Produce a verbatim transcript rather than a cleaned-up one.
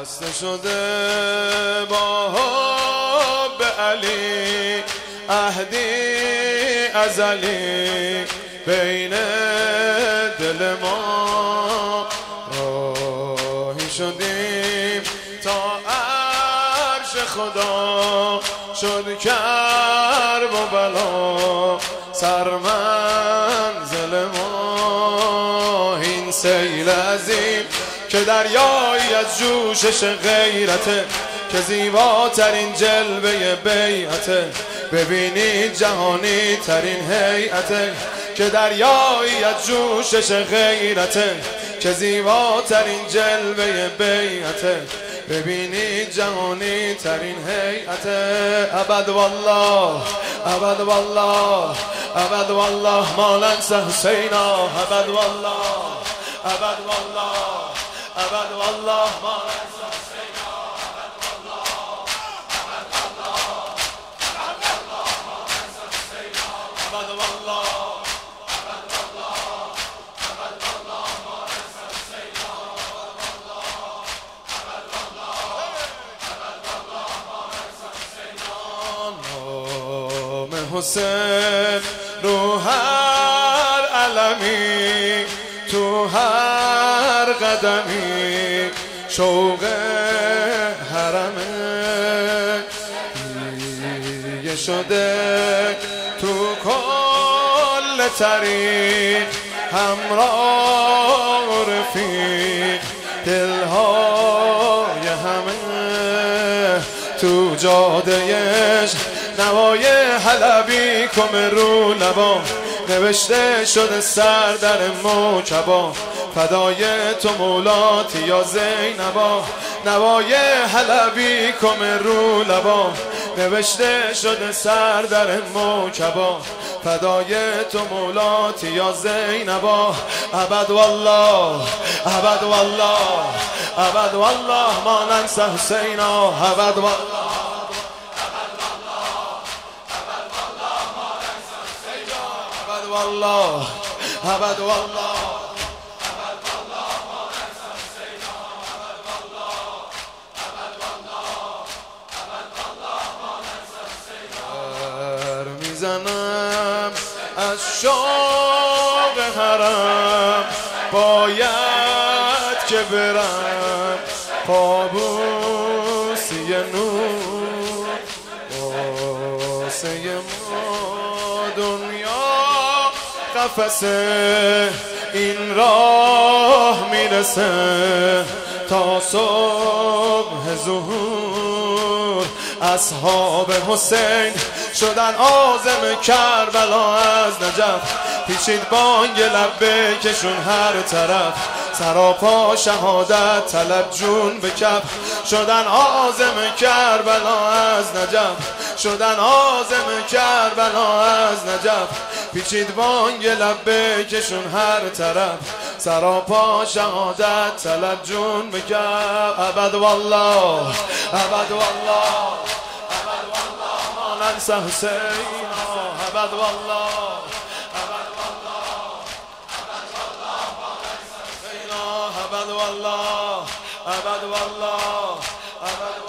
بسته شده با حب علی عهدی ازلی بین دل ما راهی شدیم تا عرش خدا شد کرب و بلا سرمنزل ما این سیل عظیم که دریایی از جوشش غیرته که زیباترین جلوه بیعته ببینید جهانی ترین هیئته که دریایی از جوشش غیرته که زیباترین جلوه بیعته ببینید جهانی ترین هیئته ابد والله ابد والله ابد والله ما ننسى حسینا ابد والله ابد والله ابد والله ما ننسى حسینا ابد والله ابد والله ابد والله ما ننسى حسینا ابد والله ابد والله ابد والله ما ننسى حسینا ابد والله ابد والله ابد والله ما ننسى حسینا نام حسین رو هر علمی تو هر قدمی شوق حرمه دیگه شده تو کل تاریخ همراه و رفیق دلهای همه تو جادهش نوای حلبی کم رو لبا نوشته شده سر در موکبا فدای تو مولاتی یا زینبا نوای حلبی کم رو لبا نوشته شده سر در موکبا فدای تو مولاتی یا زینبا ابد والله ابد والله ابد والله ما ننسى حسینا ابد والله والله ابد والله ابد والله ما ننسى حسینا ابد والله ابد والله ابد والله ما ننسى حسینا میزنم از شوق حرم باید که برم قابوسی نور واسه ما دنیا قفسه این راه میرسه تا صبح ظهور اصحاب حسین شدن عازم کربلا از نجف پیچید بانگ لبیکشون هر طرف سراپا شهادت طلب جون به کف شدن عازم کربلا از نجف شدن عازم کربلا از نجف پیچید بانگ لبیکشون هر طرف سراپا شهادت طلب جون به کف ابد والله ابد والله ابد والله ما ننسى حسینا ابد والله ابد والله ابد والله ما ننسى حسینا ابد والله ابد والله ابد